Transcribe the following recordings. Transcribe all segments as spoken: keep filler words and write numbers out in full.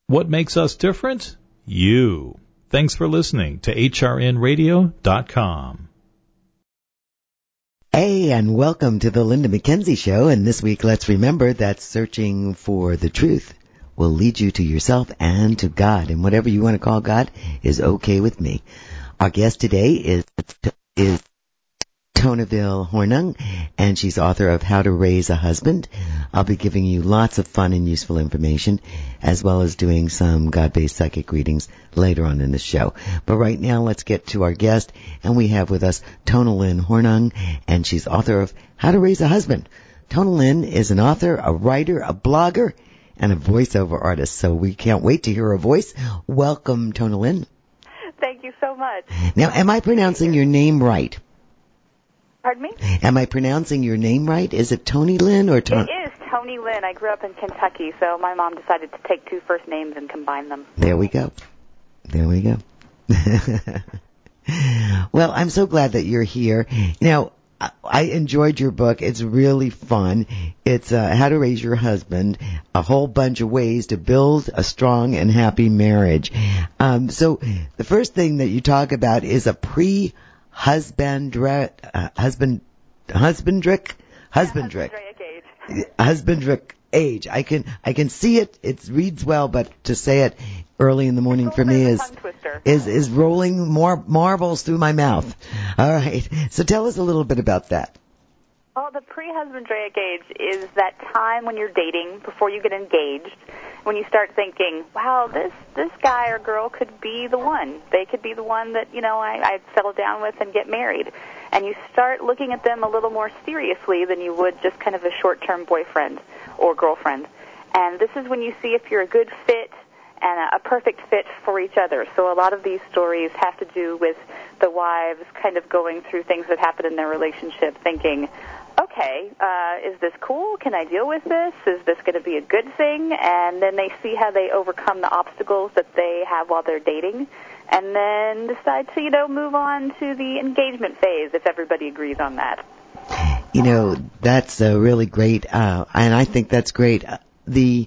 What makes us different? You. Thanks for listening to H R N radio dot com. Hey, and welcome to the Linda McKenzie Show. And this week, let's remember that searching for the truth will lead you to yourself and to God. And whatever you want to call God is okay with me. Our guest today is is Tonaville Hornung, and she's author of How to Raise a Husband. I'll be giving you lots of fun and useful information, as well as doing some God-based psychic readings later on in the show. But right now, let's get to our guest, and we have with us Tonalyn Hornung, and she's author of How to Raise a Husband. Tonalyn is an author, a writer, a blogger, and a voiceover artist, so we can't wait to hear her voice. Welcome, Tonalyn. Thank you so much. Now, am I pronouncing your name right? Pardon me? Am I pronouncing your name right? Is it Tony Lynn or Tony? It is Tony Lynn. I grew up in Kentucky, so my mom decided to take two first names and combine them. There we go. There we go. Well, I'm so glad that you're here. Now, I enjoyed your book. It's really fun. It's uh, How to Raise Your Husband, a whole bunch of ways to build a strong and happy marriage. Um, so the first thing that you talk about is a pre Husbandrick, uh, husband, husbandrick, husbandrick, Yeah, husbandrick age. I can, I can see it. It reads well, but to say it early in the morning for me is, is, is rolling more marbles through my mouth. All right. So tell us a little bit about that. Well, the pre-husbandric age is that time when you're dating before you get engaged, when you start thinking, wow, this this guy or girl could be the one. They could be the one that, you know, I, I'd settle down with and get married. And you start looking at them a little more seriously than you would just kind of a short-term boyfriend or girlfriend. And this is when you see if you're a good fit and a, a perfect fit for each other. So a lot of these stories have to do with the wives kind of going through things that happen in their relationship, thinking, okay, uh, is this cool? Can I deal with this? Is this going to be a good thing? And then they see how they overcome the obstacles that they have while they're dating, and then decide to, you know, move on to the engagement phase if everybody agrees on that. You know, that's uh, really great, uh, and I think that's great. Uh, the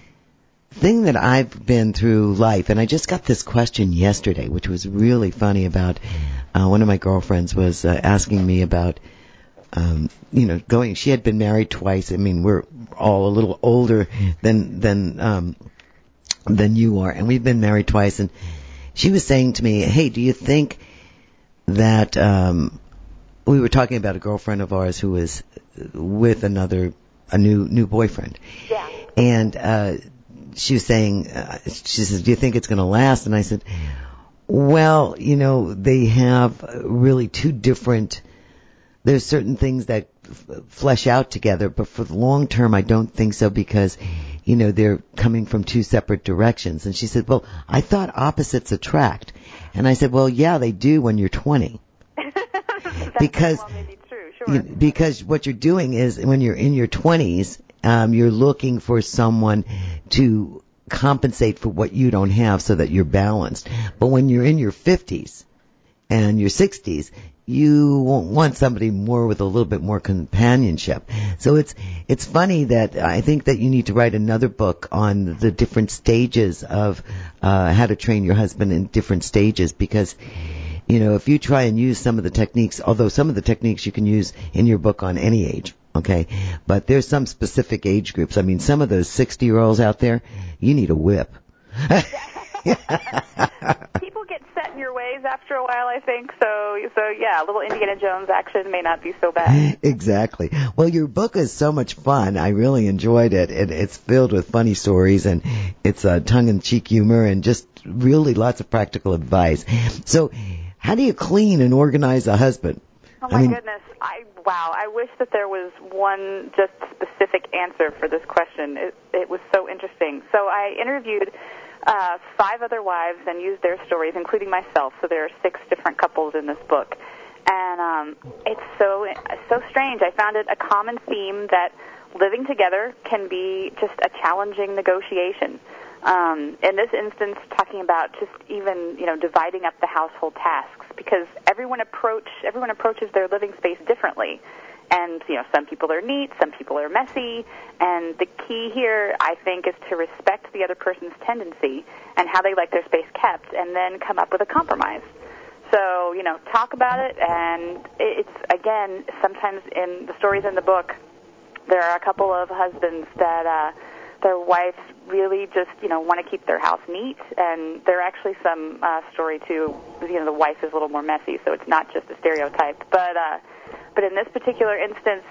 thing that I've been through life, and I just got this question yesterday, which was really funny about, uh, one of my girlfriends was uh, asking me about, Um, you know, going, she had been married twice. I mean, we're all a little older than, than, um, than you are. And we've been married twice. And she was saying to me, hey, do you think that, um, we were talking about a girlfriend of ours who was with another, a new, new boyfriend. Yeah. And, uh, she was saying, uh, she says, do you think it's going to last? And I said, well, you know, they have really two different, there's certain things that f- flesh out together, but for the long term, I don't think so because, you know, they're coming from two separate directions. And she said, well, I thought opposites attract. And I said, well, yeah, they do when you're twenty. because, well maybe true, sure. you, because what you're doing is when you're in your twenties, um, you're looking for someone to compensate for what you don't have so that you're balanced. But when you're in your fifties and your sixties, you want somebody more with a little bit more companionship. So it's it's funny that I think that you need to write another book on the different stages of uh, how to train your husband in different stages, because, you know, if you try and use some of the techniques, although some of the techniques you can use in your book on any age, okay, but there's some specific age groups. I mean, some of those sixty-year-olds out there, you need a whip. People get set in your ways after a while, I think. So, so yeah, a little Indiana Jones action may not be so bad. Exactly. Well, your book is so much fun. I really enjoyed it. it it's filled with funny stories, and it's uh, tongue-in-cheek humor, and just really lots of practical advice. So, how do you clean and organize a husband? Oh my I mean, goodness! I wow! I wish that there was one just specific answer for this question. It, it was so interesting. So I interviewed uh, five other wives and used their stories, including myself. So there are six different couples in this book, and um, it's so so strange. I found it a common theme that living together can be just a challenging negotiation. Um, in this instance, talking about just even, you know, dividing up the household tasks, because everyone approach everyone approaches their living space differently. And, you know, some people are neat, some people are messy, and the key here, I think, is to respect the other person's tendency and how they like their space kept, and then come up with a compromise. So, you know, talk about it, and it's, again, sometimes in the stories in the book, there are a couple of husbands that uh, their wives really just, you know, want to keep their house neat, and there are actually some uh, story, too, you know, the wife is a little more messy, so it's not just a stereotype. But, uh, but in this particular instance,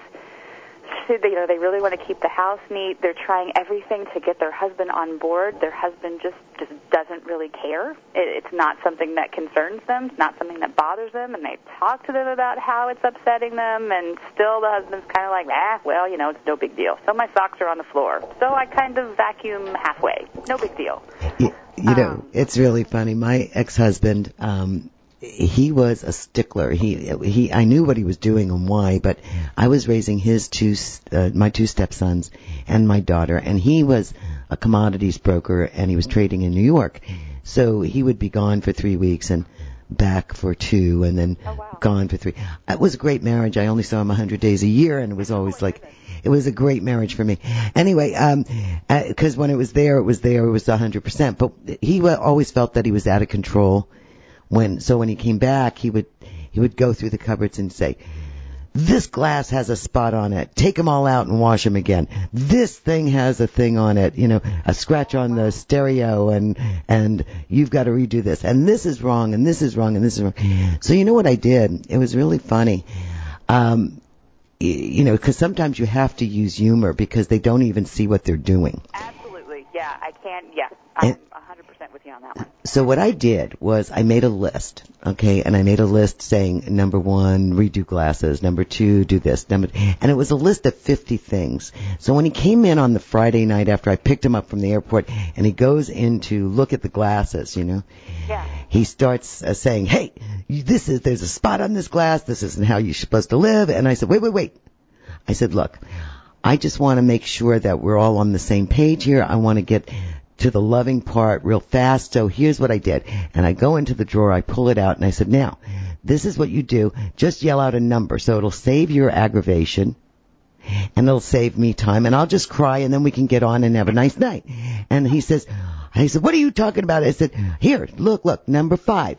you know, they really want to keep the house neat. They're trying everything to get their husband on board. Their husband just, just doesn't really care. It, it's not something that concerns them. It's not something that bothers them. And they talk to them about how it's upsetting them, and still the husband's kind of like, ah, well, you know, it's no big deal. So my socks are on the floor. So I kind of vacuum halfway. No big deal. You, you know, um, it's really funny. My ex-husband, um, he was a stickler. He, he, I knew what he was doing and why, but I was raising his two, uh, my two stepsons and my daughter, and he was a commodities broker, and he was trading in New York. So he would be gone for three weeks and back for two, and then oh, wow. gone for three. It was a great marriage. I only saw him a hundred days a year, and it was always like, it was a great marriage for me. Anyway, um, because when it was there, it was there, it was a hundred percent. But he always felt that he was out of control. When, so when he came back, he would, he would go through the cupboards and say, this glass has a spot on it. Take them all out and wash them again. This thing has a thing on it, you know, a scratch on the stereo, and, and you've got to redo this. And this is wrong, and this is wrong, and this is wrong. So you know what I did? It was really funny. Um, you know, because sometimes you have to use humor because they don't even see what they're doing. Absolutely. Yeah, I can't, yeah. I'm one hundred percent with you on that one. So what I did was I made a list, okay, and I made a list saying, number one, redo glasses, number two, do this, number, and it was a list of fifty things. So when he came in on the Friday night after I picked him up from the airport, and he goes in to look at the glasses, you know, yeah. he starts uh, saying, hey, this is, there's a spot on this glass, this isn't how you're supposed to live, and I said, wait, wait, wait. I said, look, I just want to make sure that we're all on the same page here. I want to get to the loving part real fast. So here's what I did. And I go into the drawer, I pull it out, and I said, now, this is what you do. Just yell out a number. So it'll save your aggravation, and it'll save me time, and I'll just cry, and then we can get on and have a nice night. And he says, I said, what are you talking about? I said, here, look, look, number five.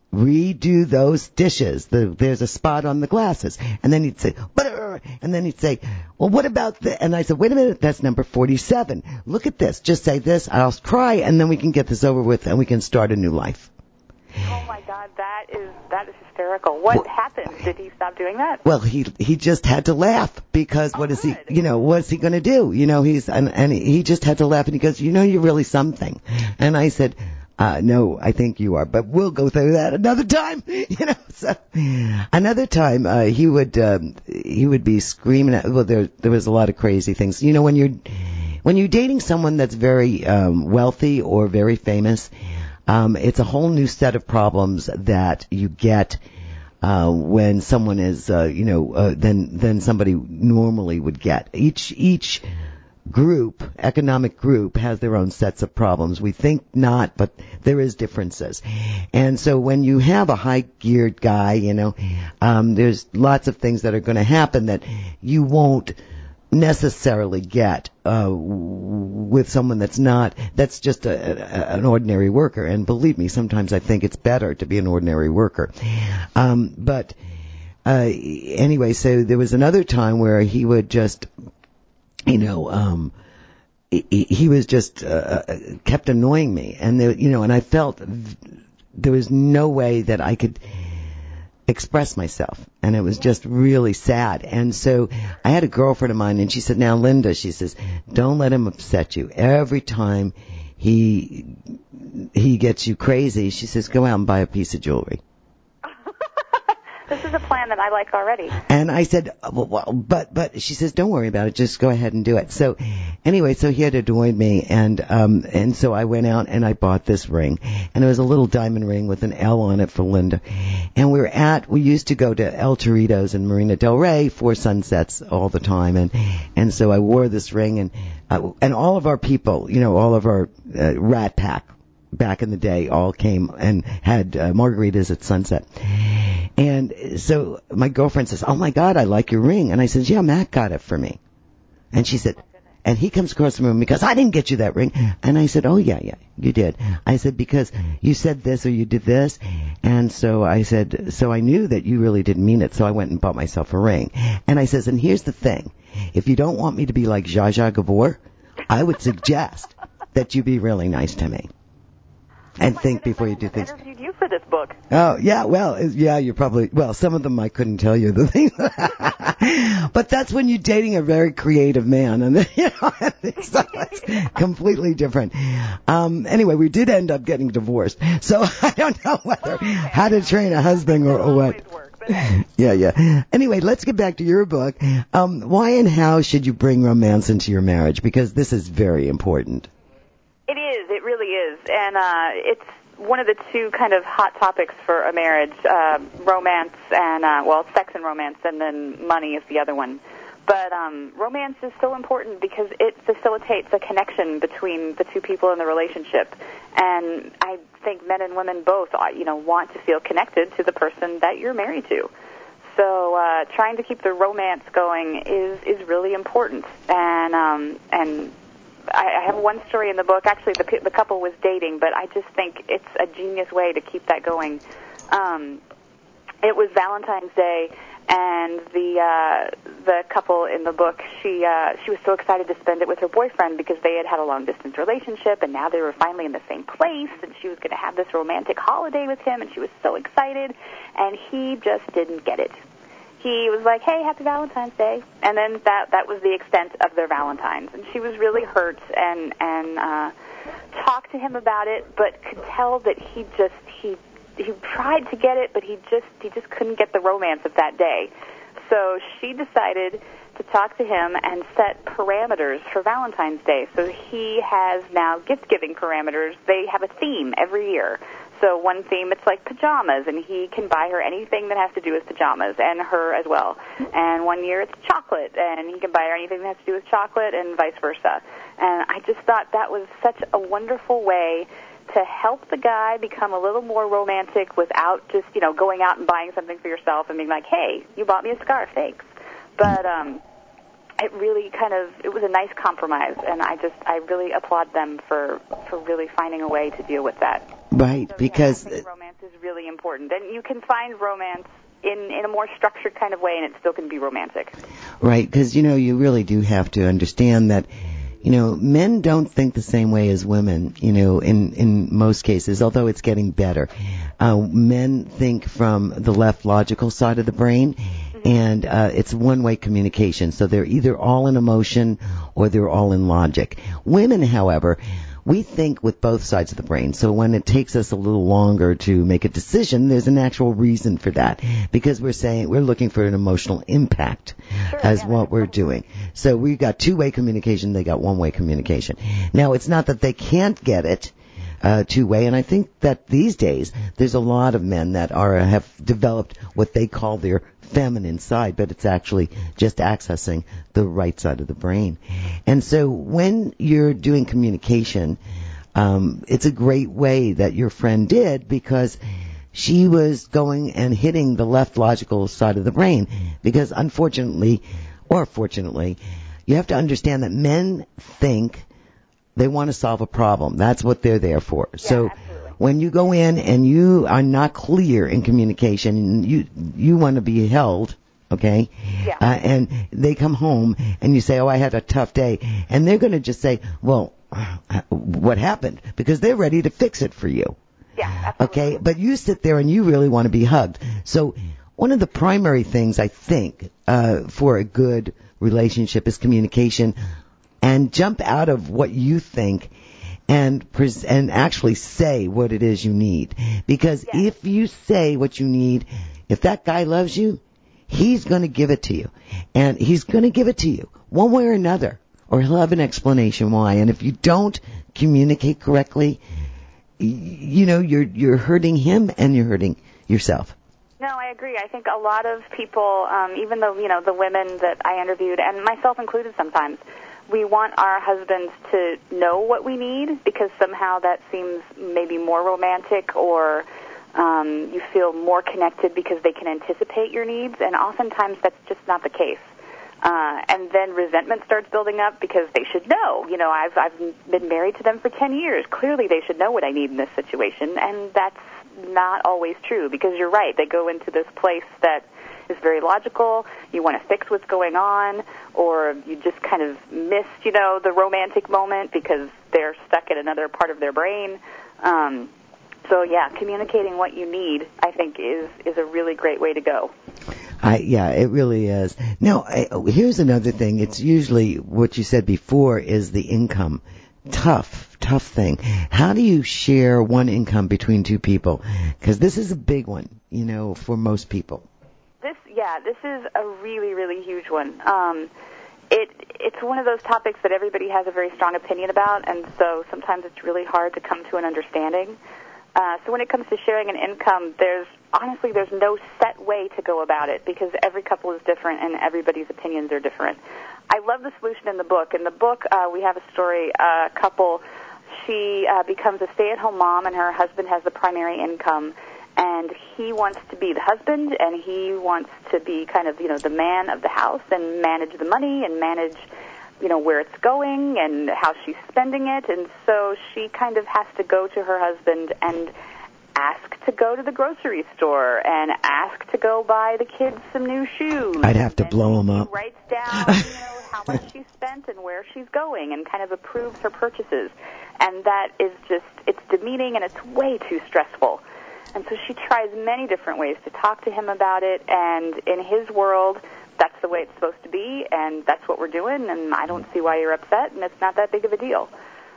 Redo those dishes. The, there's a spot on the glasses. And then he'd say, but, and then he'd say, well, what about the, and I said, wait a minute, that's number forty-seven. Look at this. Just say this, I'll cry, and then we can get this over with, and we can start a new life. Oh my God, that is, that is hysterical. What well, happened? Did he stop doing that? Well, he, he just had to laugh because oh, what is good. he, you know, what's he going to do? You know, he's, and, and he just had to laugh, and he goes, you know, you're really something. And I said, Uh, no, I think you are, but we'll go through that another time, you know, so, another time, uh, he would, um, he would be screaming at, well, there, there was a lot of crazy things. You know, when you're, when you're dating someone that's very, um, wealthy or very famous, um, it's a whole new set of problems that you get, uh, when someone is, uh, you know, uh, than, than somebody normally would get. Each, each, group, economic group, has their own sets of problems. We think not, but there is differences. And so when you have a high-geared guy, you know, um, there's lots of things that are going to happen that you won't necessarily get uh, with someone that's not, that's just a, a, an ordinary worker. And believe me, sometimes I think it's better to be an ordinary worker. Um, but uh, anyway, so there was another time where he would just, you know, um, he, he was just, uh, kept annoying me. And there, you know, and I felt there was no way that I could express myself. And it was just really sad. And so I had a girlfriend of mine, and she said, now, Linda, she says, don't let him upset you. Every time he, he gets you crazy, she says, go out and buy a piece of jewelry. This is a plan that I like already. And I said, well, well, but, but she says, don't worry about it. Just go ahead and do it. So anyway, so he had annoyed me, and, um, and so I went out and I bought this ring, and it was a little diamond ring with an L on it for Linda. And we were at, we used to go to El Torito's in Marina del Rey for sunsets all the time. And, and so I wore this ring, and, uh, and all of our people, you know, all of our, uh, Rat Pack back in the day all came and had uh, margaritas at sunset. And so my girlfriend says, oh, my God, I like your ring. And I said, yeah, Matt got it for me. And she said, and he comes across the room because I didn't get you that ring. And I said, oh, yeah, yeah, you did. I said, because you said this or you did this. And so I said, so I knew that you really didn't mean it. So I went and bought myself a ring. And I says, and here's the thing. If you don't want me to be like Zsa Zsa Gabor, I would suggest that you be really nice to me. And oh think goodness, before I you do things. I interviewed you for this book. Oh, yeah, well, yeah, you're probably, well, some of them I couldn't tell you the thing. But that's when you're dating a very creative man, and, you know, so it's completely different. Um, anyway, we did end up getting divorced, so I don't know whether, how to train a husband or, or what. Work, yeah, yeah. Anyway, let's get back to your book. Um, why and how should you bring romance into your marriage? Because this is very important. It is. It really is. And uh, it's one of the two kind of hot topics for a marriage, uh, romance and, uh, well, sex and romance, and then money is the other one. But um, romance is so important because it facilitates a connection between the two people in the relationship. And I think men and women both, you know, want to feel connected to the person that you're married to. So uh, trying to keep the romance going is, is really important. And um, and I have one story in the book. Actually, the the couple was dating, but I just think it's a genius way to keep that going. Um, it was Valentine's Day, and the uh, the couple in the book, she uh, she was so excited to spend it with her boyfriend because they had had a long distance relationship, and now they were finally in the same place, and she was going to have this romantic holiday with him, and she was so excited, and he just didn't get it. He was like, hey, happy Valentine's Day. And then that that was the extent of their Valentines. And she was really hurt and, and uh, talked to him about it, but could tell that he just, he he tried to get it, but he just he just couldn't get the romance of that day. So she decided to talk to him and set parameters for Valentine's Day. So he has now gift-giving parameters. They have a theme every year. So one theme, it's like pajamas, and he can buy her anything that has to do with pajamas, and her as well. And one year it's chocolate, and he can buy her anything that has to do with chocolate, and vice versa. And I just thought that was such a wonderful way to help the guy become a little more romantic without just, you know, going out and buying something for yourself and being like, hey, you bought me a scarf, thanks. But um, it really kind of, it was a nice compromise, and I just, I really applaud them for, for really finding a way to deal with that. Right, so, because yeah, I think romance is really important, and you can find romance in, in a more structured kind of way, and it still can be romantic. Right, because, you know, you really do have to understand that, you know, men don't think the same way as women, you know, in, in most cases, although it's getting better. Uh, men think from the left logical side of the brain, mm-hmm. and uh, it's one-way communication, so they're either all in emotion or they're all in logic. Women, however, we think with both sides of the brain, so when it takes us a little longer to make a decision, there's an actual reason for that, because we're saying we're looking for an emotional impact sure, as yeah, what we're doing. So we've got two-way communication, they got one-way communication. Now, it's not that they can't get it uh, two-way, and I think that these days there's a lot of men that are have developed what they call their feminine side, but it's actually just accessing the right side of the brain. And so when you're doing communication, um, it's a great way that your friend did, because she was going and hitting the left logical side of the brain, because unfortunately, or fortunately, you have to understand that men think they want to solve a problem. That's what they're there for. Yeah, so absolutely. When you go in and you are not clear in communication, you you want to be held, okay? Yeah. Uh, and they come home and you say, oh, I had a tough day. And they're going to just say, well, what happened? Because they're ready to fix it for you. Yeah, absolutely. Okay? But you sit there and you really want to be hugged. So one of the primary things, I think, uh, for a good relationship is communication, and jump out of what you think and pres- and actually say what it is you need. Because yes. if you say what you need, if that guy loves you, he's going to give it to you. And he's going to give it to you one way or another, or he'll have an explanation why. And if you don't communicate correctly, y- you know, you're you're hurting him and you're hurting yourself. No, I agree. I think a lot of people, um, even though, you know, the women that I interviewed, and myself included sometimes, we want our husbands to know what we need, because somehow that seems maybe more romantic, or Um, you feel more connected because they can anticipate your needs, and oftentimes that's just not the case. Uh, and then resentment starts building up because they should know. You know, I've I've been married to them for ten years. Clearly, they should know what I need in this situation, and that's not always true because you're right. They go into this place that is very logical. You want to fix what's going on, or you just kind of miss, you know, the romantic moment because they're stuck in another part of their brain. Um, so, yeah, communicating what you need, I think, is is a really great way to go. I, yeah, it really is. Now, I, here's another thing. It's usually what you said before is the income. Tough, tough thing. How do you share one income between two people? Because this is a big one, you know, for most people. This, yeah, this is a really, really huge one. Um, it it's one of those topics that everybody has a very strong opinion about, and so sometimes it's really hard to come to an understanding. Uh, so when it comes to sharing an income, there's honestly there's no set way to go about it because every couple is different and everybody's opinions are different. I love the solution in the book. In the book, uh, we have a story. A couple, she uh, becomes a stay-at-home mom, and her husband has the primary income. And he wants to be the husband, and he wants to be kind of, you know, the man of the house and manage the money and manage, you know, where it's going and how she's spending it. And so she kind of has to go to her husband and ask to go to the grocery store and ask to go buy the kids some new shoes. I'd have to and blow them up. She writes down, you know, how much she spent and where she's going and kind of approves her purchases. And that is just, it's demeaning and it's way too stressful. And so she tries many different ways to talk to him about it, and in his world, that's the way it's supposed to be, and that's what we're doing, and I don't see why you're upset, and it's not that big of a deal.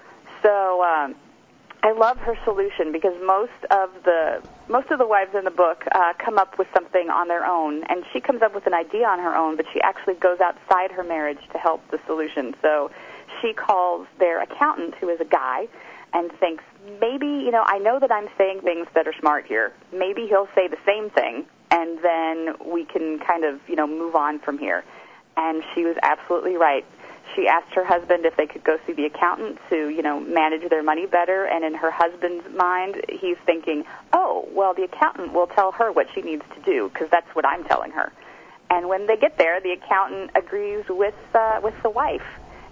So um, I love her solution because most of the most of the wives in the book uh, come up with something on their own, and she comes up with an idea on her own, but she actually goes outside her marriage to help the solution. So she calls their accountant, who is a guy, and thinks, maybe, you know, I know that I'm saying things that are smart here. Maybe he'll say the same thing, and then we can kind of, you know, move on from here. And she was absolutely right. She asked her husband if they could go see the accountant to, you know, manage their money better, and in her husband's mind, he's thinking, oh, well, the accountant will tell her what she needs to do, because that's what I'm telling her. And when they get there, the accountant agrees with uh, with the wife.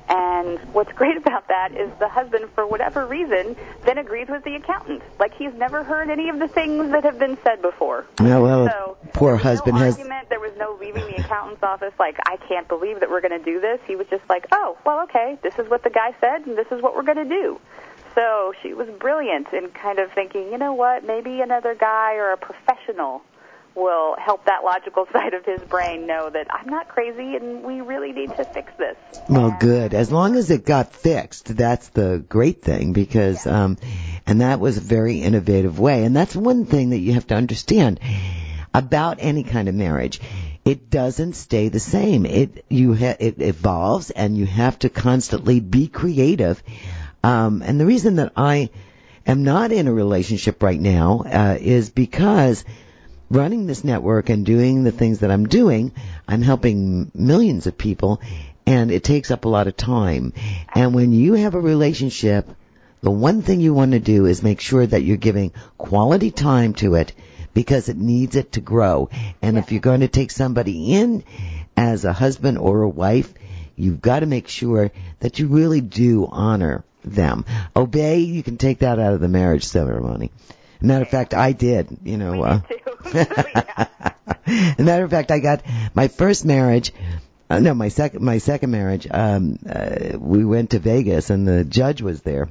And what's great about that is the husband, for whatever reason, then agrees with the accountant. Like he's never heard any of the things that have been said before. Yeah, well, so poor husband no has... argument. There was no leaving the accountant's office like, I can't believe that we're going to do this. He was just like, oh, well, okay, this is what the guy said, and this is what we're going to do. So she was brilliant in kind of thinking, you know what, maybe another guy or a professional will help that logical side of his brain know that I'm not crazy and we really need to fix this. Well, good. As long as it got fixed, that's the great thing because, yeah. um, and that was a very innovative way. And that's one thing that you have to understand about any kind of marriage. It doesn't stay the same. It, you ha- it evolves and you have to constantly be creative. Um, and the reason that I am not in a relationship right now, uh, is because running this network and doing the things that I'm doing, I'm helping millions of people, and it takes up a lot of time. And when you have a relationship, the one thing you want to do is make sure that you're giving quality time to it because it needs it to grow. And if you're going to take somebody in as a husband or a wife, you've got to make sure that you really do honor them. Obey, you can take that out of the marriage ceremony. Matter of fact, I did, you know. We uh, did too. Yeah. As a matter of fact, I got my first marriage, uh, no, my second, my second marriage, um, uh, we went to Vegas and the judge was there.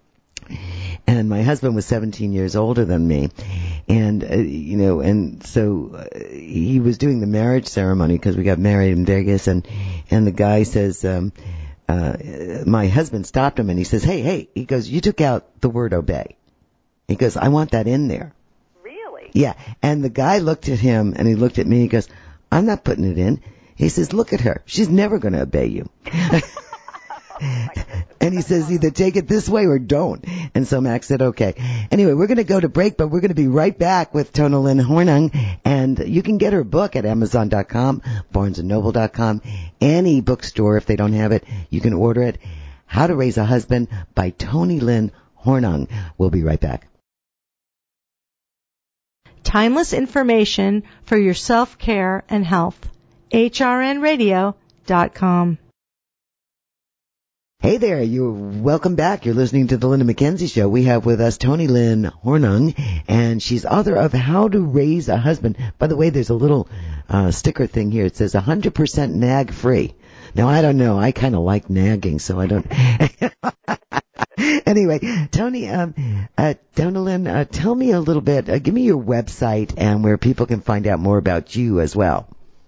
And my husband was seventeen years older than me. And, uh, you know, and so uh, he was doing the marriage ceremony because we got married in Vegas and, and the guy says, um, uh, my husband stopped him and he says, hey, hey, he goes, you took out the word obey. He goes, I want that in there. Really? Yeah. And the guy looked at him and he looked at me. He goes, I'm not putting it in. He says, look at her. She's never going to obey you. Oh, and he says, either take it this way or don't. And so Max said, okay. Anyway, we're going to go to break, but we're going to be right back with Tonalyn Hornung. And you can get her book at Amazon dot com, Barnes and Noble dot com, any bookstore. If they don't have it, you can order it. How to Raise a Husband by Tonalyn Hornung. We'll be right back. timeless information for your self-care and health. H R N radio dot com. Hey there, you're welcome back. You're listening to the Linda McKenzie Show. We have with us Toni Lynn Hornung, and she's author of How to Raise a Husband. By the way, there's a little uh, sticker thing here. It says one hundred percent nag free. Now, I don't know. I kind of like nagging, so I don't. Anyway, Toni, um, uh, Toni Lynn, uh, tell me a little bit. Uh, give me your website and where people can find out more about you as well.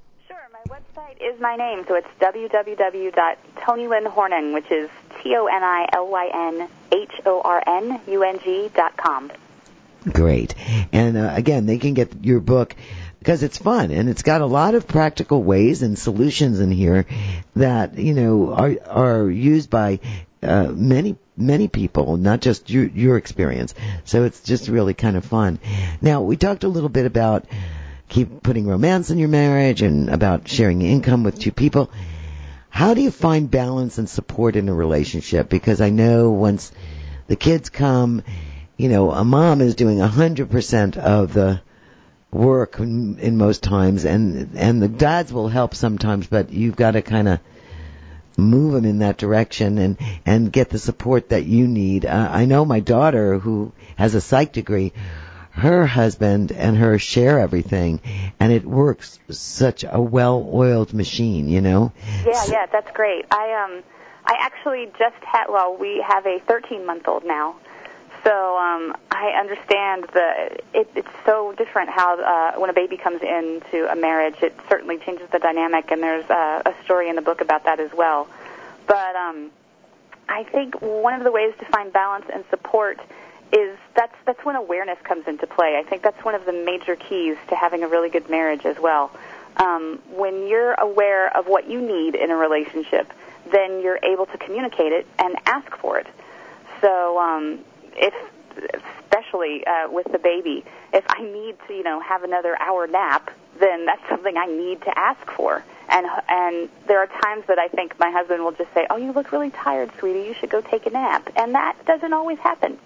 Is my name, so it's w w w dot toni lynn hornung, which is T O N I L Y N H O R N U N G dot com. Great. And uh, again, they can get your book because it's fun and it's got a lot of practical ways and solutions in here that, you know, are are used by uh, many many people, not just your, your experience. So it's just really kind of fun. Now, we talked a little bit about keep putting romance in your marriage and about sharing income with two people. How do you find balance and support in a relationship? Because I know once the kids come, you know, a mom is doing one hundred percent of the work in, in most times, and and the dads will help sometimes, but you've got to kind of move them in that direction and, and get the support that you need. Uh, I know my daughter, who has a psych degree, her husband and her share everything, and it works such a well-oiled machine, you know? Yeah, yeah, that's great. I um, I actually just had, well, we have a thirteen-month-old now, so um, I understand the, it, it's so different how, uh, when a baby comes into a marriage, it certainly changes the dynamic, and there's uh, a story in the book about that as well. But um, I think one of the ways to find balance and support is that's that's when awareness comes into play. I think that's one of the major keys to having a really good marriage as well. Um, when you're aware of what you need in a relationship, then you're able to communicate it and ask for it. So um, if, especially uh, with the baby, if I need to, you know, have another hour nap, then that's something I need to ask for. And and there are times that I think my husband will just say, "Oh, you look really tired, sweetie. You should go take a nap." And that doesn't always happen.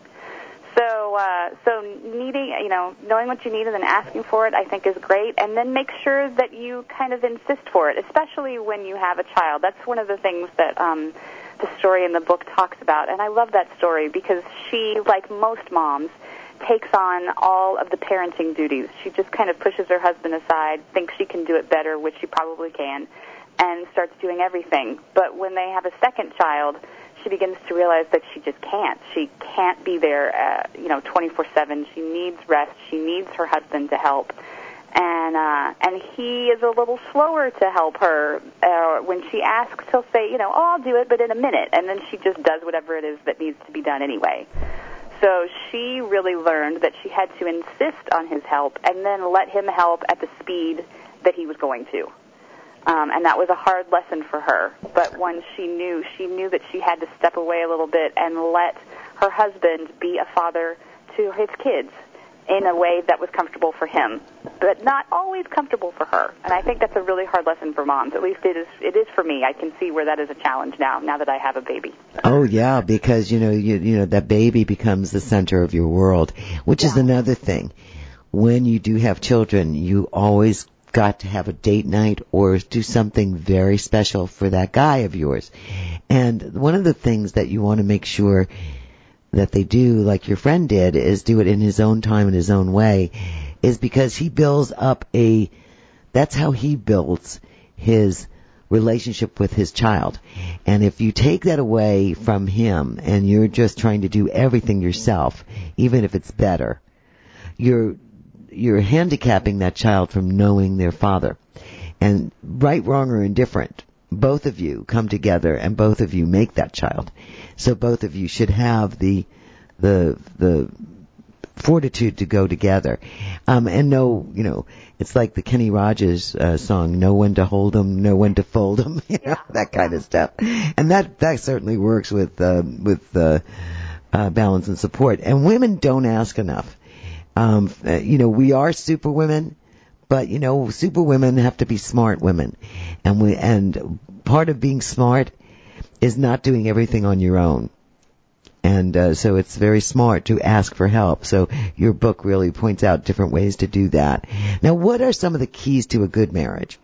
So, uh, so needing, you know, knowing what you need and then asking for it, I think is great. And then make sure that you kind of insist for it, especially when you have a child. That's one of the things that um, the story in the book talks about. And I love that story because she, like most moms, takes on all of the parenting duties. She just kind of pushes her husband aside, thinks she can do it better, which she probably can, and starts doing everything. But when they have a second child, she begins to realize that she just can't. She can't be there, uh, you know, twenty-four seven. She needs rest. She needs her husband to help. And uh, and he is a little slower to help her. Uh, when she asks, he'll say, you know, oh, I'll do it, but in a minute. And then she just does whatever it is that needs to be done anyway. So she really learned that she had to insist on his help and then let him help at the speed that he was going to. Um, and that was a hard lesson for her. But once she knew, she knew that she had to step away a little bit and let her husband be a father to his kids in a way that was comfortable for him, but not always comfortable for her. And I think that's a really hard lesson for moms. At least it is. It is for me. I can see where that is a challenge now. Now that I have a baby. Oh yeah, because you know, you you know, that baby becomes the center of your world, which yeah. is another thing. When you do have children, you always got to have a date night or do something very special for that guy of yours. And one of the things that you want to make sure that they do, like your friend did, is do it in his own time, in his own way, is because he builds up a, that's how he builds his relationship with his child. And if you take that away from him and you're just trying to do everything yourself, even if it's better, you're you're handicapping that child from knowing their father. And right, wrong, or indifferent, both of you come together and both of you make that child. So both of you should have the the the fortitude to go together. Um, and know, you know, it's like the Kenny Rogers uh, song, know when to hold 'em, know when to fold 'em, you know, that kind of stuff. And that, that certainly works with, uh, with uh, uh, balance and support. And women don't ask enough. Um, you know, we are super women, but, you know, super women have to be smart women. And we, and part of being smart is not doing everything on your own. And uh, so it's very smart to ask for help. So your book really points out different ways to do that. Now, what are some of the keys to a good marriage?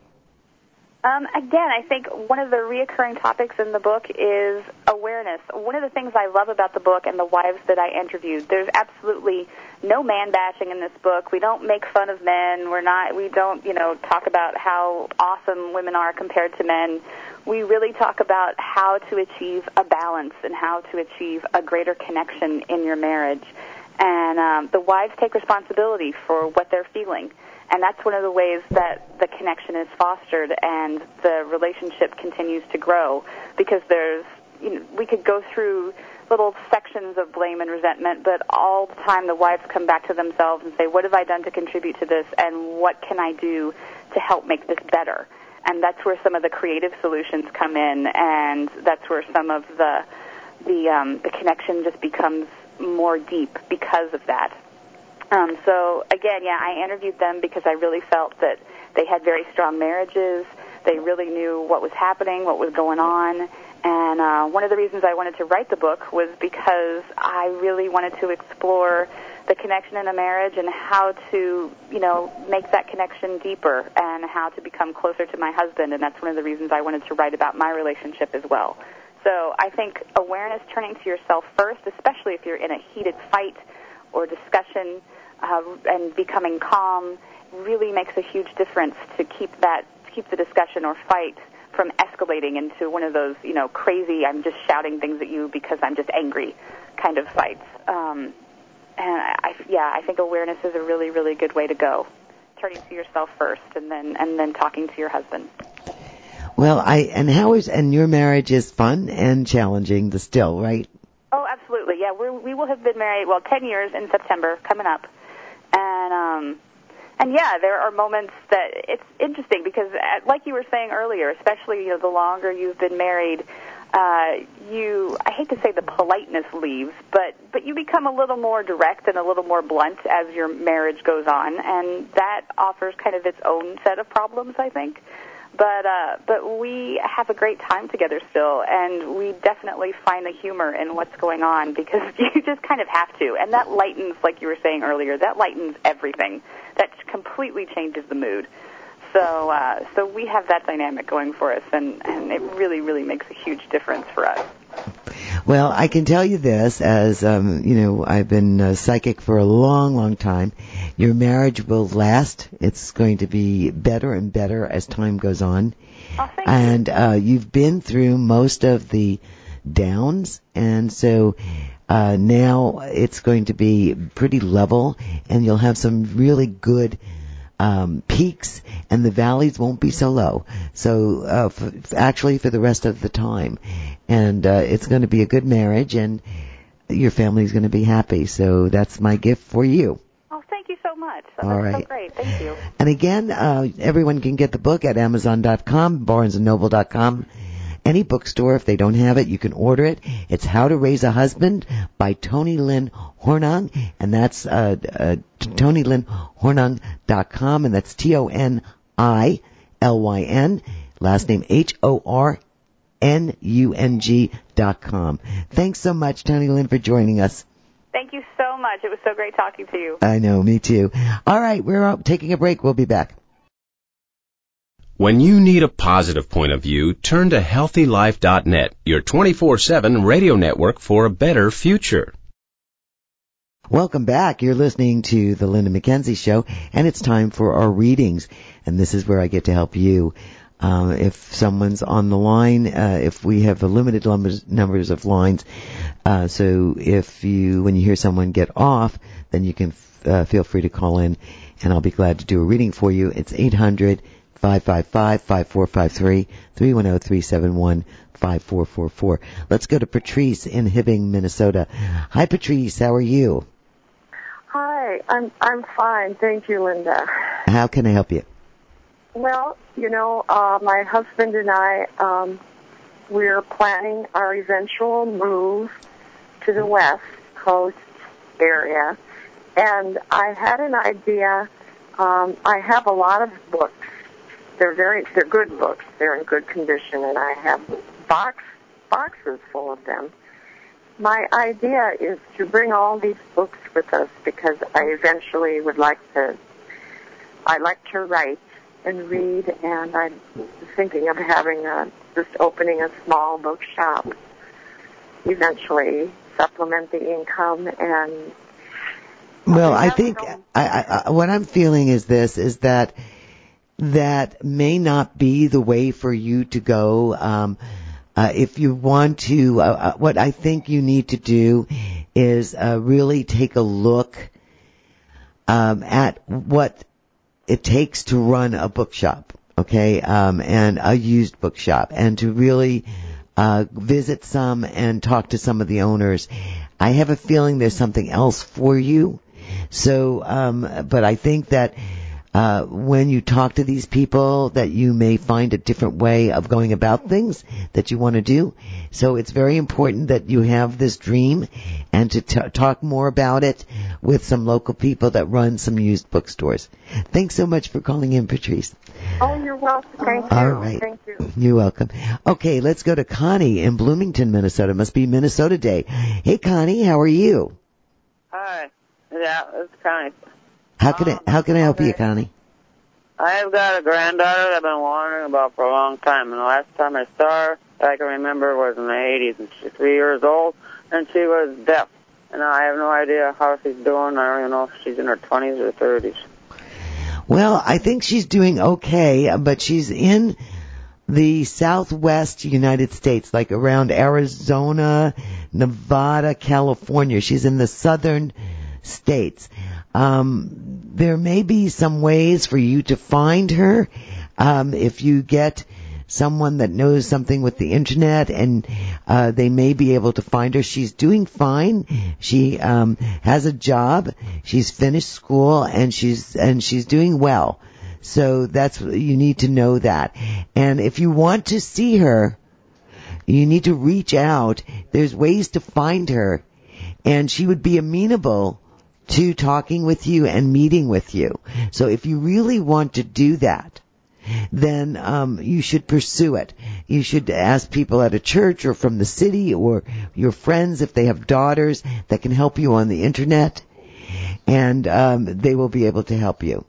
Um, again, I think one of the reoccurring topics in the book is awareness. One of the things I love about the book and the wives that I interviewed, there's absolutely no man bashing in this book. We don't make fun of men. We're not. We don't, you know, talk about how awesome women are compared to men. We really talk about how to achieve a balance and how to achieve a greater connection in your marriage. And um, the wives take responsibility for what they're feeling. And that's one of the ways that the connection is fostered and the relationship continues to grow, because there's, you know, we could go through little sections of blame and resentment, but all the time the wives come back to themselves and say, what have I done to contribute to this, and what can I do to help make this better? And that's where some of the creative solutions come in, and that's where some of the the, um, the connection just becomes more deep because of that. Um, so, again, yeah, I interviewed them because I really felt that they had very strong marriages. They really knew what was happening, what was going on. And uh, one of the reasons I wanted to write the book was because I really wanted to explore the connection in a marriage and how to, you know, make that connection deeper and how to become closer to my husband. And that's one of the reasons I wanted to write about my relationship as well. So I think awareness, turning to yourself first, especially if you're in a heated fight or discussion, uh, and becoming calm, really makes a huge difference to keep that, to keep the discussion or fight from escalating into one of those, you know, crazy, I'm just shouting things at you because I'm just angry kind of fights. Um, and I, yeah, I think awareness is a really, really good way to go. Turning to yourself first, and then and then talking to your husband. Well, I and how is and your marriage is fun and challenging, the still, right? Oh, absolutely. Yeah, we we will have been married, well, ten years in September coming up, and um, and yeah, there are moments that it's interesting because, like you were saying earlier, especially you know the longer you've been married, uh, you I hate to say the politeness leaves, but but you become a little more direct and a little more blunt as your marriage goes on, and that offers kind of its own set of problems, I think. But uh, but we have a great time together still, and we definitely find the humor in what's going on because you just kind of have to. And that lightens, like you were saying earlier, that lightens everything. That completely changes the mood. So uh, so we have that dynamic going for us, and, and it really, really makes a huge difference for us. Well, I can tell you this, as, um, you know, I've been uh, psychic for a long, long time. Your marriage will last. It's going to be better and better as time goes on. Oh, thank and you. Uh, you've been through most of the downs, and so uh, now it's going to be pretty level, and you'll have some really good Um, peaks, and the valleys won't be so low. So uh, f- actually for the rest of the time. And uh, it's going to be a good marriage, and your family's going to be happy. So that's my gift for you. Oh, thank you so much. Oh, All that's right. so great. Thank you. And again, uh, everyone can get the book at amazon dot com, barnes and noble dot com. Any bookstore, if they don't have it, you can order it. It's How to Raise a Husband by Toni Lynn Hornung, and that's uh, uh, toni lynn hornung dot com, and that's T O N I L Y N, last name H O R N U N G dot com. Thanks so much, Toni Lynn, for joining us. Thank you so much. It was so great talking to you. I know, me too. All right, we're out taking a break. We'll be back. When you need a positive point of view, turn to healthy life dot net, your twenty-four seven radio network for a better future. Welcome back. You're listening to The Linda McKenzie Show, and it's time for our readings. And this is where I get to help you. Um, if someone's on the line, uh, if we have a limited numbers, numbers of lines, uh, so if you, when you hear someone get off, then you can uh, feel free to call in, and I'll be glad to do a reading for you. It's eight hundred, five five five, five four five three, three one zero, three seven one, five four four four. Let's go to Patrice in Hibbing, Minnesota. Hi, Patrice. How are you? Hi, I'm I'm fine, thank you, Linda. How can I help you? Well, you know, uh, my husband and I, um, we're planning our eventual move to the West Coast area, and I had an idea. Um, I have a lot of books. They're very, they're good books. They're in good condition, and I have box boxes full of them. my idea is to bring all these books with us because I eventually would like to, I like to write and read, and I'm thinking of having a, just opening a small bookshop, eventually supplement the income and... Well, I think I, I, what I'm feeling is this, is that that may not be the way for you to go. Um, uh, if you want to, uh, uh, what I think you need to do is uh, really take a look um, at what it takes to run a bookshop, okay, um, and a used bookshop, and to really uh, visit some and talk to some of the owners. I have a feeling there's something else for you. So, um, but I think that uh, when you talk to these people, that you may find a different way of going about things that you want to do. So it's very important that you have this dream and to t- talk more about it with some local people that run some used bookstores. Thanks so much for calling in, Patrice. Oh, you're welcome. Thank you. All right. Thank you. You're welcome. Okay, let's go to Connie in Bloomington, Minnesota. Must be Minnesota Day. Hey, Connie, how are you? Hi. Yeah, it's Connie. How can um, I how can I help okay. you, Connie? I've got a granddaughter that I've been wondering about for a long time, and the last time I saw her, I can remember, was in the eighties, and she's three years old, and she was deaf. And I have no idea how she's doing. I don't even know if she's in her twenties or thirties. Well, I think she's doing okay, but she's in the southwest United States, like around Arizona, Nevada, California. She's in the southern states. Um, there may be some ways for you to find her. Um, if you get someone that knows something with the internet, and uh, they may be able to find her. She's doing fine. She um, has a job. She's finished school, and she's and she's doing well. So that's, you need to know that. And if you want to see her, you need to reach out. There's ways to find her, and she would be amenable to talking with you and meeting with you. So if you really want to do that, then um, you should pursue it. You should ask people at a church or from the city or your friends if they have daughters that can help you on the internet, and um, they will be able to help you.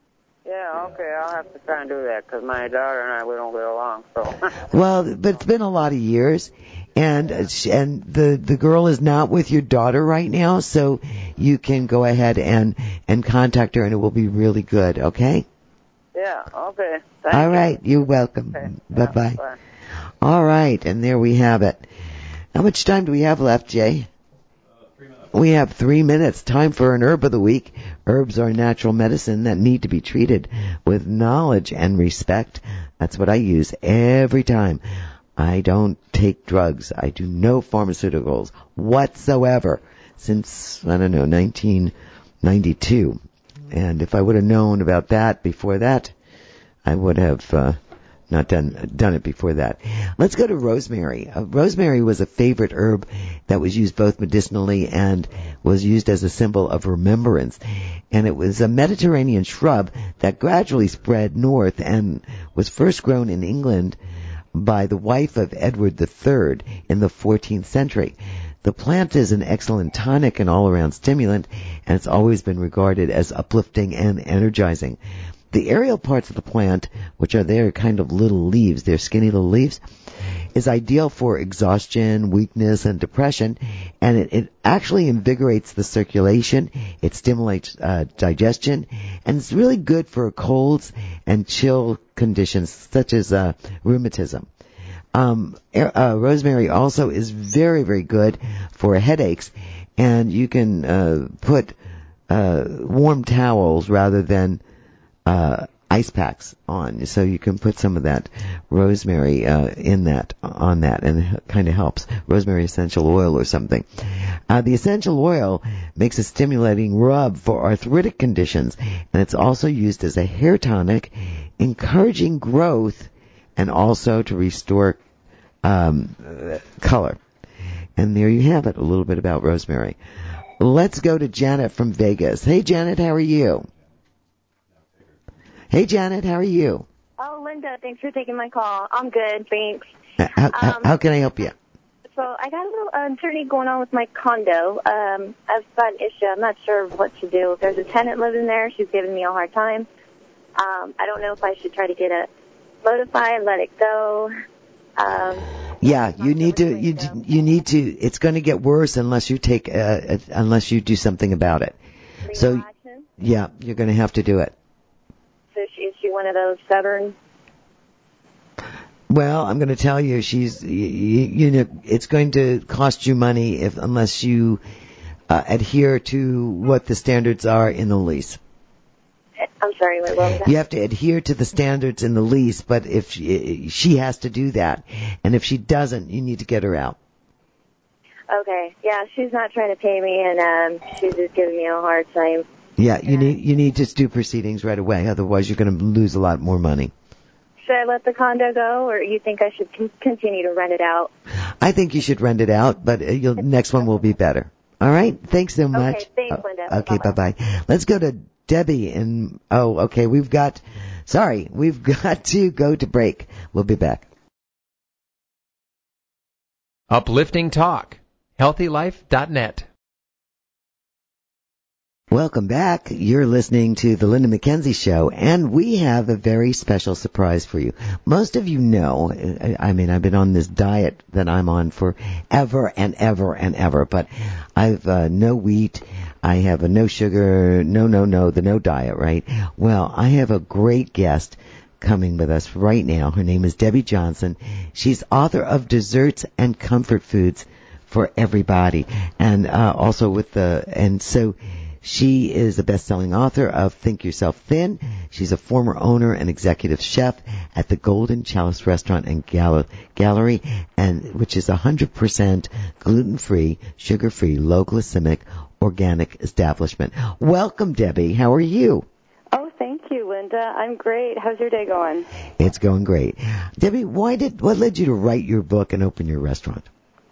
Yeah, okay, I'll have to try and do that because my daughter and I, we don't get along. So. Well, but it's been a lot of years, and uh, she, and the the girl is not with your daughter right now, so you can go ahead and and contact her, and it will be really good. Okay. Yeah, okay. Thank All you. right, you're welcome. Okay. Bye-bye. Yeah, bye. All right, and there we have it. How much time do we have left, Jay? Uh, three minutes. We have three minutes. Time for an herb of the week. Herbs are natural medicine that need to be treated with knowledge and respect. That's what I use every time. I don't take drugs. I do no pharmaceuticals whatsoever since, I don't know, nineteen ninety-two. And if I would have known about that before that, I would have uh, not done done it before that. Let's go to rosemary. Uh, rosemary was a favorite herb that was used both medicinally and was used as a symbol of remembrance. And it was a Mediterranean shrub that gradually spread north and was first grown in England by the wife of Edward the Third in the fourteenth century. The plant is an excellent tonic and all-around stimulant, and it's always been regarded as uplifting and energizing. The aerial parts of the plant, which are their kind of little leaves, their skinny little leaves, is ideal for exhaustion, weakness, and depression, and it, it actually invigorates the circulation, it stimulates uh, digestion, and it's really good for colds and chill conditions such as uh, rheumatism. Um, uh, rosemary also is very, very good for headaches, and you can uh, put uh, warm towels rather than uh, ice packs on, so you can put some of that rosemary uh, in that on that, and it kind of helps. Rosemary essential oil or something. Uh, the essential oil makes a stimulating rub for arthritic conditions, and it's also used as a hair tonic, encouraging growth and also to restore um, uh, color. And there you have it, a little bit about rosemary. Let's go to Janet from Vegas. Hey, Janet, how are you? Hey, Janet, how are you? Oh, Linda, thanks for taking my call. I'm good, thanks. How, how, Um, how can I help you? So I got a little uncertainty going on with my condo. Um, I've got an issue. I'm not sure what to do. There's a tenant living there. She's giving me a hard time. Um, I don't know if I should try to get a modify and let it go. Um, yeah, you need to. You d- you need to. It's going to get worse unless you take uh, uh, unless you do something about it. So action? Yeah, you're going to have to do it. So she, is she one of those stubborn? Well, I'm going to tell you, she's you, you know it's going to cost you money if unless you uh, adhere to what the standards are in the lease. I'm sorry, what was that? You have to adhere to the standards in the lease, but if she, she has to do that, and if she doesn't, you need to get her out. Okay, yeah, she's not trying to pay me, and um, she's just giving me a hard time. Yeah, you need you need to do proceedings right away, otherwise you're going to lose a lot more money. Should I let the condo go, or you think I should con- continue to rent it out? I think you should rent it out, but uh, you'll, next one will be better. All right, thanks so much. Okay, thanks, Linda. Oh, okay, bye Bye-bye. bye. Let's go to Debbie and oh, okay, we've got. Sorry, we've got to go to break. We'll be back. Uplifting Talk. healthy life dot net. Welcome back. You're listening to the Linda McKenzie Show, and we have a very special surprise for you. Most of you know, I mean, I've been on this diet that I'm on for ever and ever and ever, but I've uh, no wheat, I have a no sugar, no, no, no, the no diet, right? Well, I have a great guest coming with us right now. Her name is Debbie Johnson. She's author of Desserts and Comfort Foods for Everybody, and uh, also with the, and so she is a best-selling author of Think Yourself Thin. She's a former owner and executive chef at the Golden Chalice Restaurant and Gall- Gallery, and which is one hundred percent gluten-free, sugar-free, low-glycemic, organic establishment. Welcome, Debbie. How are you? Oh, thank you, Linda. I'm great. How's your day going? It's going great. Debbie, why did what led you to write your book and open your restaurant?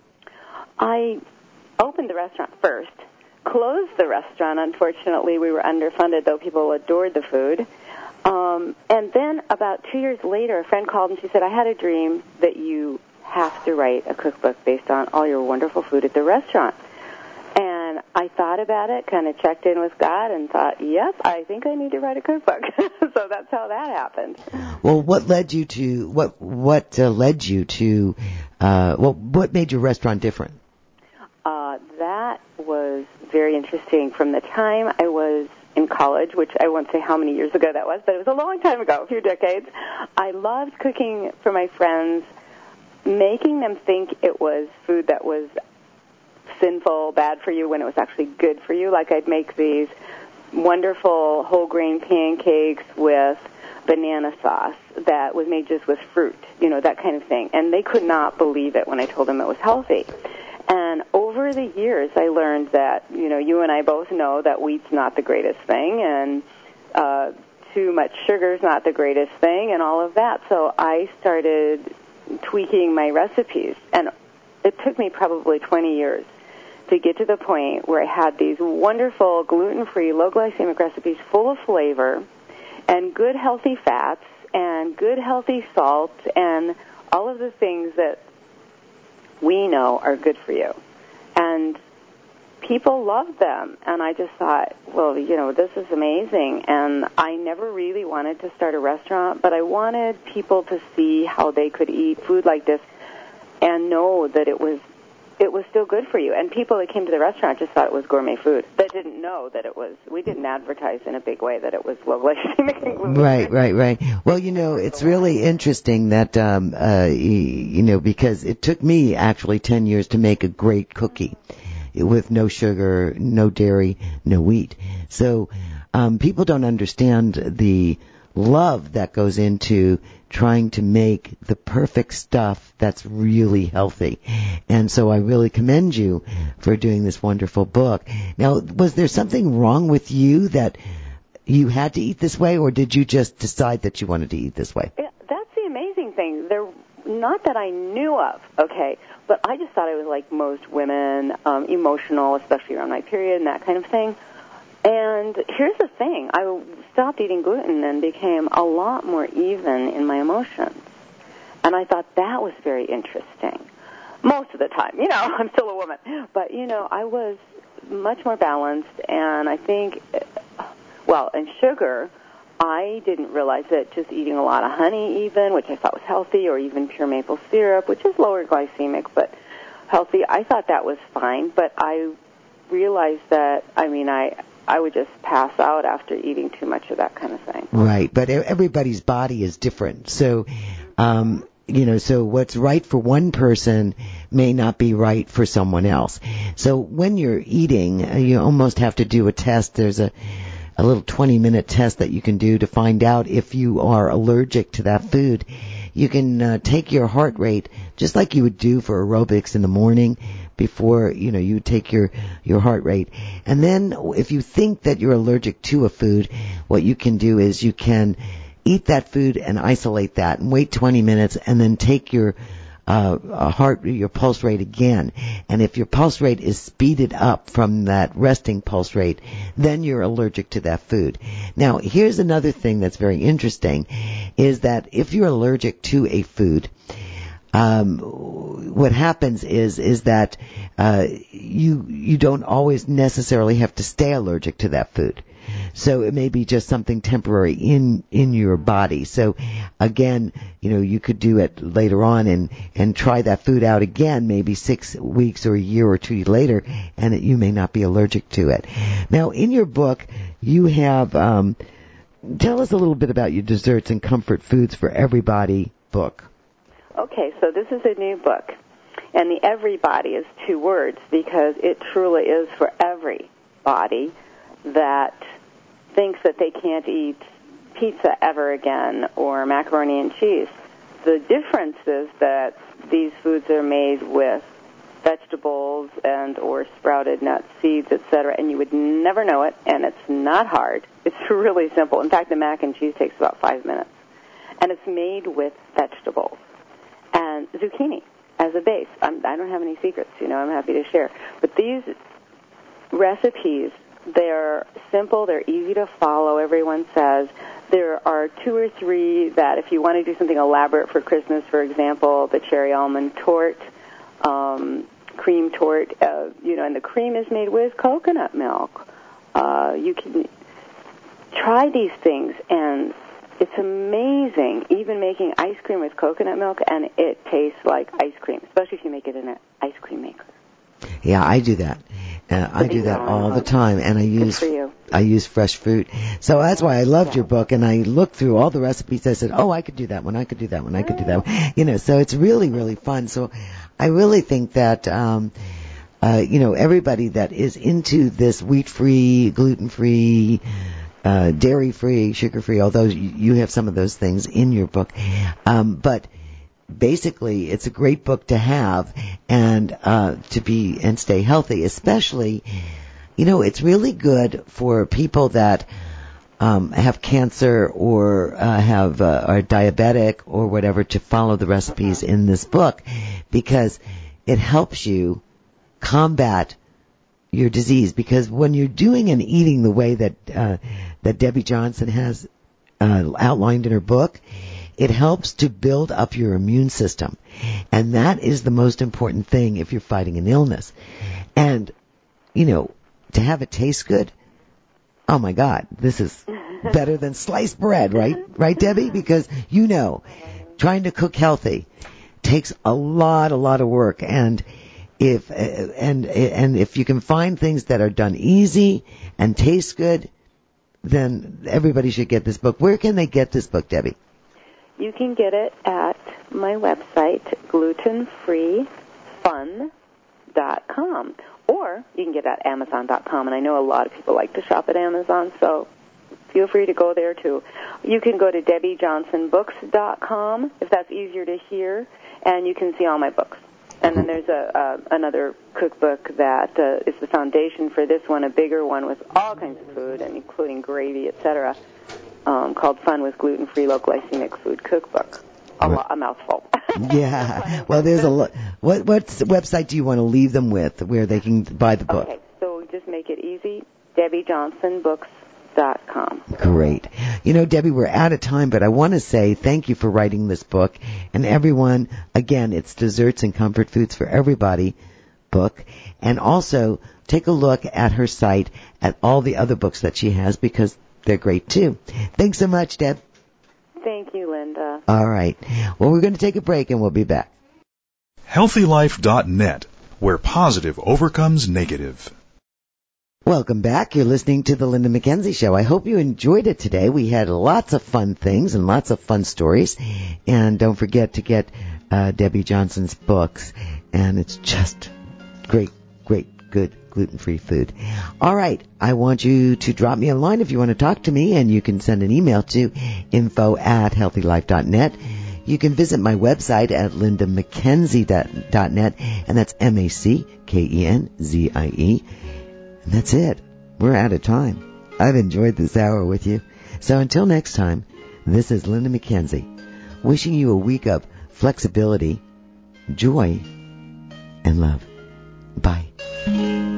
I opened the restaurant first. Closed the restaurant. Unfortunately, we were underfunded, though people adored the food. Um, and then about two years later, a friend called and she said, I had a dream that you have to write a cookbook based on all your wonderful food at the restaurant. And I thought about it, kind of checked in with God, and thought, yep, I think I need to write a cookbook. So that's how that happened. Well, what led you to, what what uh, led you to, uh, well, what made your restaurant different? Uh, that was very interesting. From the time I was in college, which I won't say how many years ago that was, but it was a long time ago, a few decades, I loved cooking for my friends, making them think it was food that was sinful, bad for you, when it was actually good for you. Like I'd make these wonderful whole grain pancakes with banana sauce that was made just with fruit, you know, that kind of thing. And they could not believe it when I told them it was healthy. And over the years, I learned that, you know, you and I both know that wheat's not the greatest thing, and uh, too much sugar's not the greatest thing, and all of that. So I started tweaking my recipes, and it took me probably twenty years to get to the point where I had these wonderful gluten-free, low-glycemic recipes full of flavor and good, healthy fats and good, healthy salt and all of the things that we know are good for you. And people loved them. And I just thought, well, you know, this is amazing. And I never really wanted to start a restaurant, but I wanted people to see how they could eat food like this and know that it was it was still good for you. And people that came to the restaurant just thought it was gourmet food. They didn't know that it was, we didn't advertise in a big way that it was low glycemic and gluten. Right, right, right. Well, you know, it's really interesting that, um, uh, you know, because it took me actually ten years to make a great cookie with no sugar, no dairy, no wheat. So, um, people don't understand the love that goes into trying to make the perfect stuff that's really healthy. And so I really commend you for doing this wonderful book. Now, was there something wrong with you that you had to eat this way, or did you just decide that you wanted to eat this way? Yeah, that's the amazing thing. There, not that I knew of, okay, but I just thought I was like most women, um, emotional, especially around my period and that kind of thing. And here's the thing. I stopped eating gluten and became a lot more even in my emotions. And I thought that was very interesting. most of the time. You know, I'm still a woman. But, you know, I was much more balanced, and I think, well, and sugar, I didn't realize that just eating a lot of honey even, which I thought was healthy, or even pure maple syrup, which is lower glycemic but healthy, I thought that was fine. But I realized that, I mean, I I would just pass out after eating too much of that kind of thing. Right, but everybody's body is different. So, um, you know, so what's right for one person may not be right for someone else. So when you're eating, you almost have to do a test. There's a a little twenty-minute test that you can do to find out if you are allergic to that food. You can uh, take your heart rate, just like you would do for aerobics in the morning before, you know, you take your, your heart rate. And then if you think that you're allergic to a food, what you can do is you can eat that food and isolate that and wait twenty minutes and then take your Uh, a heart, your pulse rate again. And if your pulse rate is speeded up from that resting pulse rate, then you're allergic to that food. Now, here's another thing that's very interesting, is that if you're allergic to a food, um, what happens is, is that, uh, you, you don't always necessarily have to stay allergic to that food. So it may be just something temporary in, in your body. So again, you know, you could do it later on and, and try that food out again, maybe six weeks or a year or two later, and it, you may not be allergic to it. Now, in your book, you have, um, tell us a little bit about your desserts and comfort foods for everybody book. Okay, so this is a new book, and the everybody is two words because it truly is for everybody that thinks that they can't eat pizza ever again or macaroni and cheese. The difference is that these foods are made with vegetables and or sprouted nuts, seeds, et cetera, and you would never know it, and it's not hard. It's really simple. In fact, the mac and cheese takes about five minutes. And it's made with vegetables and zucchini as a base. I'm, I don't have any secrets, you know, I'm happy to share. But these recipes, they're simple, they're easy to follow, everyone says. There are two or three that if you want to do something elaborate for Christmas, for example, the cherry almond tort, um, cream tort, uh, you know, and the cream is made with coconut milk. Uh, you can try these things, and it's amazing, even making ice cream with coconut milk, and it tastes like ice cream, especially if you make it in an ice cream maker. Yeah, I do that. Uh, I do that all the time, and I use I use fresh fruit. So that's why I loved your book, and I looked through all the recipes. I said, oh, I could do that one, I could do that one, I could do that one. You know, so it's really, really fun. So I really think that, um, uh, you know, everybody that is into this wheat-free, gluten-free, uh, dairy-free, sugar-free, although you have some of those things in your book, um, but basically, it's a great book to have and uh, to be and stay healthy. Especially, you know, it's really good for people that um, have cancer or uh, have uh, are diabetic or whatever to follow the recipes in this book because it helps you combat your disease. Because when you're doing and eating the way that uh, that Debbie Johnson has uh, outlined in her book, it helps to build up your immune system. And that is the most important thing if you're fighting an illness. And, you know, to have it taste good, oh my God, this is better than sliced bread, right? Right, Debbie? Because, you know, trying to cook healthy takes a lot, a lot of work. And if, uh, and, and if you can find things that are done easy and taste good, then everybody should get this book. Where can they get this book, Debbie? You can get it at my website, gluten free fun dot com, or you can get it at amazon dot com, and I know a lot of people like to shop at Amazon, so feel free to go there, too. You can go to debbie johnson books dot com, if that's easier to hear, and you can see all my books. And then there's a uh, another cookbook that uh, is the foundation for this one, a bigger one with all kinds of food, and including gravy, et cetera, Um, called Fun with Gluten-Free Low Glycemic Food Cookbook. A, lo- a mouthful. Yeah. Well, there's a lot. What what website do you want to leave them with where they can buy the book? Okay, so just make it easy. debbie johnson books dot com. Great. You know, Debbie, we're out of time, but I want to say thank you for writing this book. And everyone, again, it's Desserts and Comfort Foods for Everybody book. And also, take a look at her site at all the other books that she has because they're great too. Thanks so much, Deb. Thank you, Linda. All right. Well, we're going to take a break and we'll be back. healthy life dot net, where positive overcomes negative. Welcome back. You're listening to the Linda McKenzie Show. I hope you enjoyed it today. We had lots of fun things and lots of fun stories. And don't forget to get uh, Debbie Johnson's books. And it's just great, great, good gluten-free food. All right. I want you to drop me a line if you want to talk to me. And you can send an email to info at healthy life dot net. You can visit my website at linda mckenzie dot net. And that's M A C K E N Z I E. And that's it. We're out of time. I've enjoyed this hour with you. So until next time, this is Linda McKenzie, wishing you a week of flexibility, joy, and love. Bye.